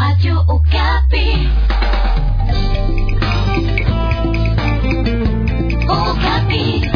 Radio Okapi. Okapi.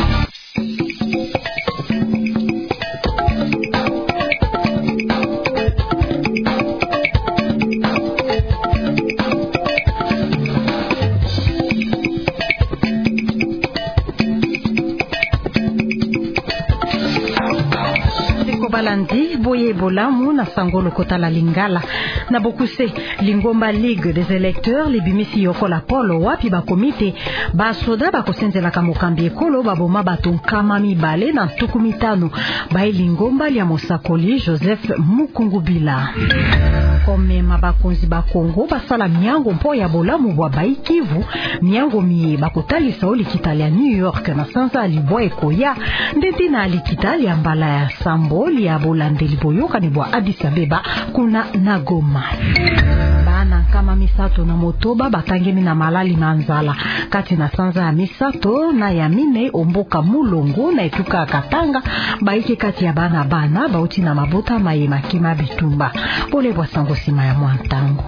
Balandi boye bolamu na sangolo kota la lingala na bokuse lingomba Ligue des électeurs libimisi yokola polo wapi ba komite ba soda ba kosenzela kamokambi ekolo baboma batonkama mibale na tukumitano ba lingomba lia mosakoli Joseph Mukungubila komema bakonzi ba Kongo basala miango mpo ya bolamu bwa baikivu miango mie bakotalisa olikitali ya New York na sanza alibwa ekoya ndeti na alikitali ya mbala ya Sambo ya bolandeli boyoka ni bwa Addis Abeba kuna na Goma. Bana kama misato na motoba batangemi na malali na nzala kati na sanza ya misato na ya mine omboka mulongo na etuka Katanga baike kati ya bana bauti na mabota mayema kima bitumba pole bwa sango sima ya mwantango.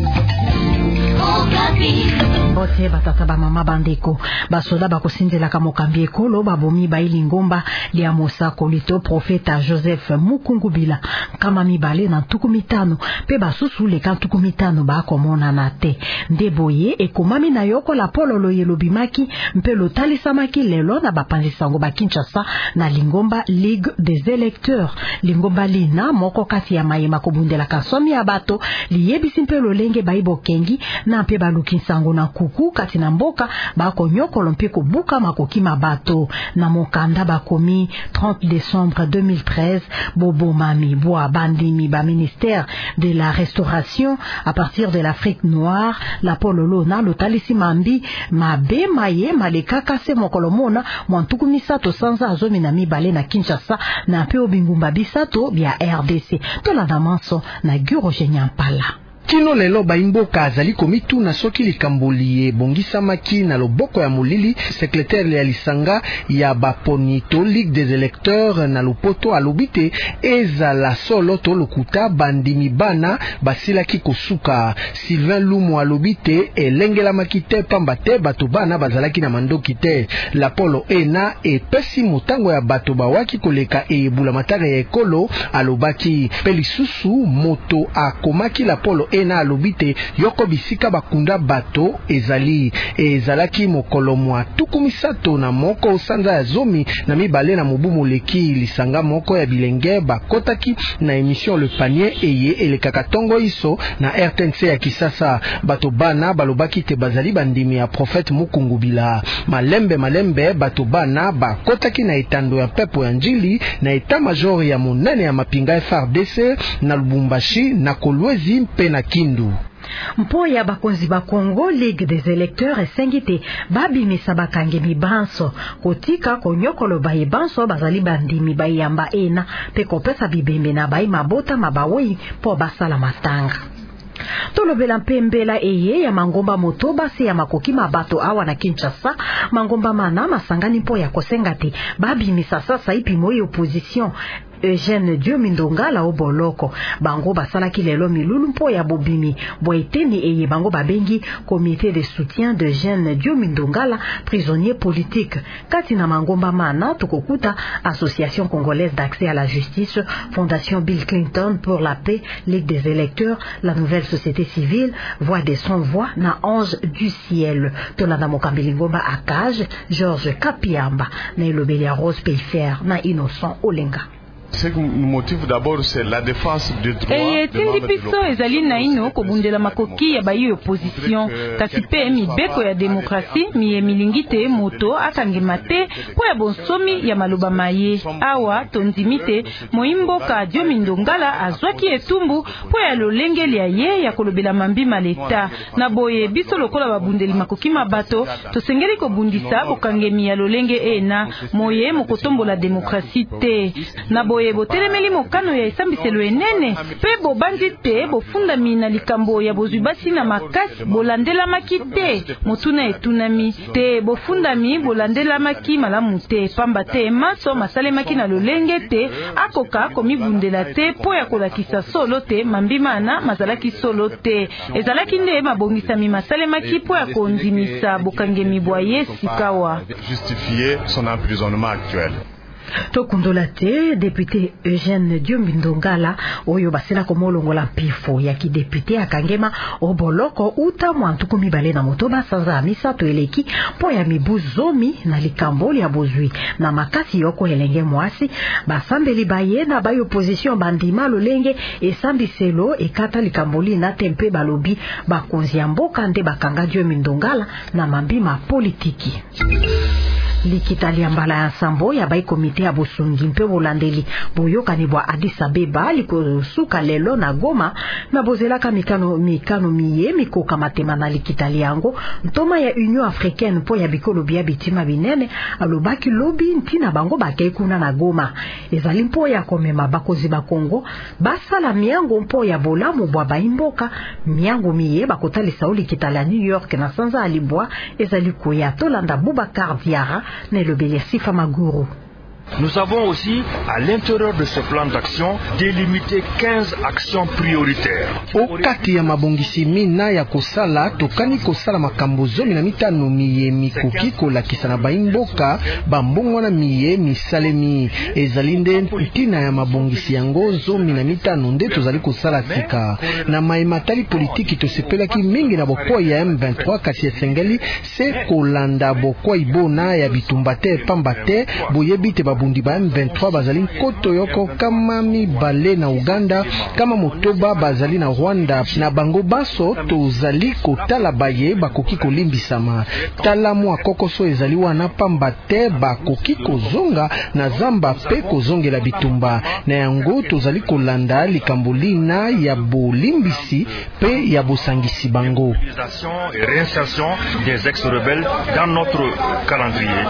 Bote batata ba mama bandeko basoda bakosinzela kamokambi ekolo babomi baili ngomba lia mosako lito profeta Joseph Mukungubila kama mibale na tukumitano pe basusu le tukumitano bakomona na te ndeboye ekomami na yoko la pololo yelobimaki mpe lotalisamaki lelo na bapanzi sango ba Kinshasa na lingomba Ligue des électeurs lingomba lina moko kati ya mayema kobundela kasomi ya bato liyebisi mpe lolenge baibo kengi na mpe baluki sango na kuku kati na mboka bako nyokolo mpe kobuka makoki mabato na mokanda bakomi 30 décembre 2013 bobo mami boa bandimi ba ministère de la restauration à partir de l'Afrique noire la pololo na lotalisi mambi mabe maye malekaka se mokolo mona mwantuku misato sanza azomi na mibale na Kinshasa na mpe obingumba bisato bia RDC to la damanso na Guro Nyampala. Kino lelo baimboka azali komitu na soki likambolie bongisamaki na loboko ya molili secrétaire ya lisanga ya baponito Ligue des électeurs na lopoto alobite ezala solo to lokuta bandimi bana basilaki kosuka Sylvain Lumu alobite elengela makite pamba te bato bana bazalaki na mandoki te la polo ena epesi motango ya bato bawaki koleka eyebula matare ya ekolo alobaki pelisusu moto akomaki la polo ena alobite yoko bisika bakunda bato ezalaki mokolo mwa tukumisato na moko sanza ya zomi na mibale na mobu moleki lisanga moko ya bilenge bakotaki na émission Le Panier eye elekaka tongo iso na RTNC ya Kisasa bato bana balobaki te bazali bandimi ya prophète Mukungubila malembe bato bana bakotaki na etando ya pepo ya njili na eta major ya monene ya mapinga FARDC na Lubumbashi na Kolwezi mpe na Kindu. Mpo ya bakonzi ba Congo Ligue des électeurs esengite babimisa bakange mibanso kotika konyokolo baye banso bazali bandimi bayamba ena pe kopesa bibembe na bayi mabota mabawi po basala matanga. Tolobela mpembela eye ya mangomba motoba se ya makoki mabato awa na Kinshasa mangomba mana masangani mpo ya kosengate babimisa sasa ipimo opposition Eugène Diomindongala oboloko bango basalaki lelo milulu mpo ya bobimi boeteni eye bango babengi comité de soutien de Eugène Diomindongala prisonnier politique kati na mangomba mana tukokuta association congolaise d'accès à la justice, fondation Bill Clinton pour la paix, Ligue des électeurs, la nouvelle société civile, voix des sans voix na ange du ciel tonana mokambeli ngomba akage Georges Kapiamba na Elobelia Rose Payfair na Innocent Olenga. Ce qui nous motive d'abord c'est la défense du droit. Tindi piso ezali na ino kobundela makoki ya bayi opposition kasi pe mibeko ya demokrasi milingite moto akangema te po ya bonsomi ya maloba maye awa tondimite moimboka Diomindongala azwaki etumbu po ya lolengeli ya ye ya kolobela mambima leta na boye biso lokola babundeli makoki mabato tosengeli kobundisa bokangemi ya lolenge ena moye mokotombola demokrasi te na boye boye botelemeli mokano ya esambiselo enene pe bobandi te bofundami na likambo ya bozwi basi na makasi bolandelamaki te motuna etunami te bofundami bolandelamaki malamu te pamba te maso masalemaki na lolenge te akoka komibundela te po ya kolakisa solo te mambimana mazalaki solo te ezalaki nde mabongisami masalemaki po ya kondimisa bokangemi bwa ye sikawa justifier son emprisonnement actuel. Tokundola te député Eugène Diombindongala oyo basela komolongola mpifo ya kidepute akangema oboloko uta mwantuku mibale na motoba sanza misato eleki po ya mibuzomi na likamboli ya bozwi na makasi yoko elenge mwasi basambeli baye na bayo opposition bandima lolenge esambiselo ekata likamboli na tempe balobi bakonzi ya mboka nde bakanga Diombindongala na mambima politiki. Likitali ya mbala ya sambo ya bai komite ya bosungi mpe bolandeli boyokani bwa Addis Abeba likosuka lelo na Goma na bozelaka mikano miye mikoka matema na likitali yango ntoma ya Union Africaine po ya bikolo bia bitima binene alobaki lobi ntina bango bakekuna na Goma ezali mpo ya komema bakozi ba Kongo basala miango mpo ya bolamu bwa baimboka miango miye bakotalisa likitali ya New York na sanza alibwa ezali koya tolanda Boubacar Diarra ne le Sifa Maguru. Nous avons aussi, à l'intérieur de ce plan d'action, délimité 15 actions prioritaires. Okati ya mabongisi mina ya kosala, tokani kosala makambo zomi na mitano miye mikoki kolakisa na baimboka, bambongo na miye misalemi. Ezalinde ntina ya mabongisi yango zomi na mitano nde tozali kosala sika. Na maimatali politiki tosepelaki mingi na bokwa ya M23 kasi esengeli se kolanda bokwa ibona ya bitumbate pambate boyebite bundi ba M23 bazali nkoto yoko kama mibale na Uganda kama motoba bazali na Rwanda na bango baso tozali kotala baye bakoki kolimbisama tala mwa kokoso ezali wana pamba te bakoki kozonga na zamba pe kozongela bitumba na yango tozali kolanda likambulina ya bolimbisi pe ya bosangisi bango et réinsertion des ex-rebelles dans notre calendrier.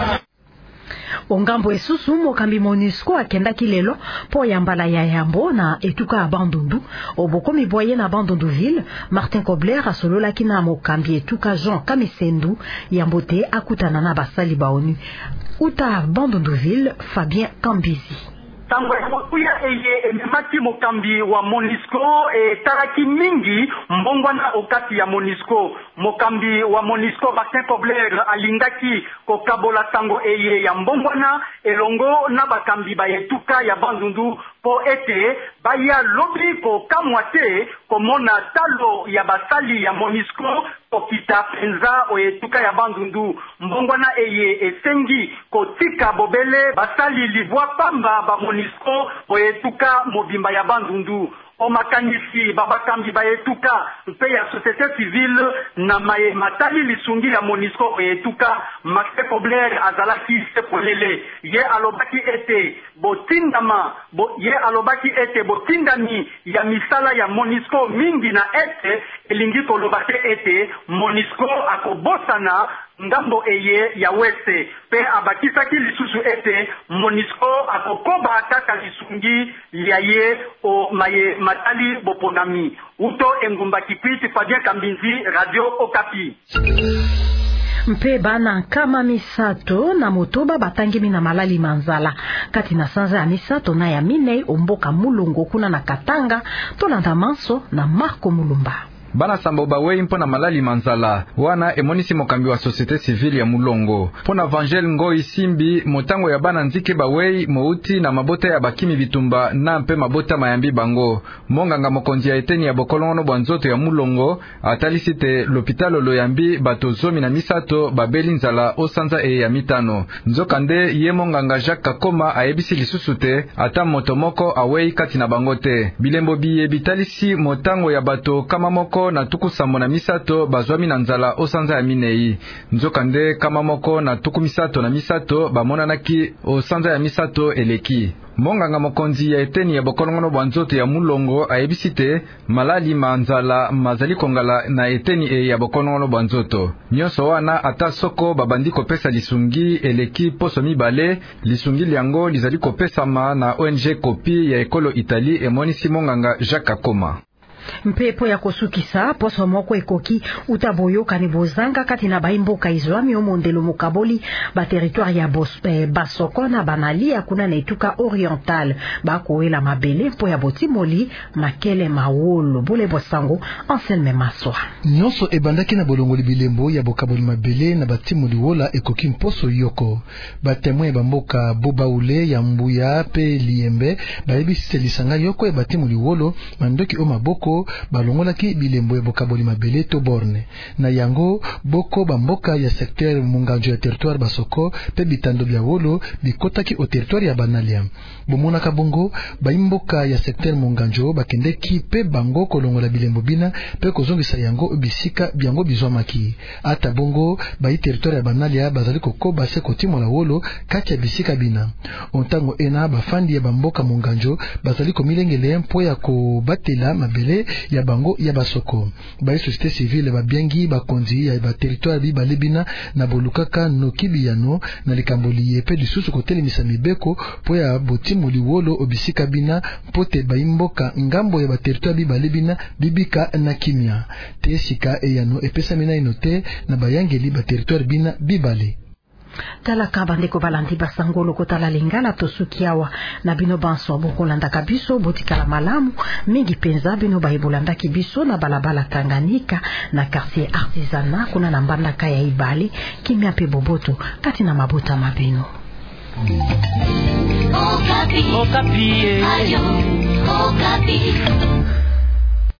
Ongambo esusu mokambi MONUSCO akendaki lelo po ya mbala ya yambo na etuka ya Bandundu obokomi boye na Bandundu ville Martin Kobler asololaki na mokambi etuka Jean Kamisendu yambo te akutana na basali ba ONU uta Bandundu ville Fabien Kambizi. Tango kuya ememaki mokambi wa MONUSCO taraki mingi mbongwana okati ya MONUSCO mokambi wa MONUSCO Martin Kobler alingaki kokabola tango ya mbongwana elongo na bakambi bayetuka ya Bandundu po ete baya lobi ko kamwate komona talo ya basali ya MONUSCO kokita penza oyetuka ya Bandundu mbongwana esengi kotika bobele basali livwa pamba ba MONUSCO oyetuka mobimba ya Bandundu omakanisi babakambi bayetuka mpe ya société civile na matali lisungi ya MONUSCO oyetuka Martin Kobler azalaki sepolele ye alobaki ete botindami ya misala ya MONUSCO mingi na ete elingi kolobate ete MONUSCO akobosana ngambo ya weste pe abakisaki lisusu ete MONUSCO akokoba kaka lisungi ya ye o matali boponami uto engumba kikwiti Fabien Kambinzi Radio Okapi. Mpe bana kama misato na motoba batangimi na malali manzala kati na sanza ya misato na ya minei omboka mulungu kuna na Katanga tolanda manso na Marco Mulumba. Bana sambo bawei mpo na malali manzala wana emonisi mokambi wa société civile ya Mulongo pona Vangel Ngoi Simbi motango ya bana nzike bawei mouti na mabota ya bakimi bitumba na mpe mabota mayambi bango monganga mokonzi ya eteni ya bokolono bwanzoto ya Mulongo atalisite l'hôpital loyambi bato zomi na misato babeli nzala osanza ya mitano nzokande ye monganga Jacques Kakoma ayebisi lisusu te ata motomoko awei kati na bango te bilembo biye bitalisi motango ya bato kama moko moko na tuku sambo na misato bazwami na nzala osanza ya minei. Nzokande kama moko na tuku misato na misato bamonanaki osanza ya misato eleki. Monganga mokonzi ya eteni ya bokolongono bwa nzoto ya Mulongo ayebisite malali manzala mazali kongala na eteni ya bokolongono bwa nzoto. Nyonso wana ata soko babandi kopesa lisungi eleki poso mibale, lisungi liango lizali kopesama na ONG Kopi ya ekolo Itali, emonisi monganga Jacques Akoma. Mpepo ya kosukisa poso moko ekoki utaboyoka ni bozanga kati na baimboka izwami omondelo mokaboli ba territoire ya Basoko na Banali akuna na etuka oriental bakoela mabele po ya botimoli makele mawolo bole bosango Anselme Maswa. Nyonso ebandaki na bolongoli bilembo ya bokaboli mabele na batimoli wola ekoki mposo yoko. Batemoin bamboka Bobaule ya Mbuya pe Liembe bayebisise lisanga yoko ya batimoli wolo mandoki o maboko balongolaki bilembo ya bokaboli mabele to borne. Na yango boko bamboka ya secteur Munganjo ya territoire Basoko pe bitando bya wolo bikotaki o territoire ya Banalia. Bomonaka bongo baimboka ya secteur Munganjo bakendeki pe bango kolongola bilembo bina pe kozongisa yango bisika byango bizwamaki. Ata bongo bayi territoire ya Banalia bazali kokoba se kotimola wolo kati ya bisika bina. Ontango ena bafandi ya bamboka Munganjo bazali komilengele mpo ya kobatela mabele ya bango ya Basoko. Bayi société civile babiengi bakonzi ya ba territoire bi balebina na bolukaka nokibi yano na likamboli yepe lisusu kotelemisa mibeko po ya botimoli wolo obisika bina pote baimboka ngambo ya ba territoire bi balebina bibika na kimia. Tesika eyano epesa mina inote na bayangeli ba territoire bina bibale. Tala kabandeko balandi basangolo kotala lingala tosukiawa na bino banso bokolanda kabiso botikala malamu mingi penza bino bayibolanda kibiso na balabala Tanganyika na quartier artisanat kuna na mbandaka ya Ibale kimia pe boboto kati na mabuta mabino. Okapi. Okapi. Ayo. Okapi.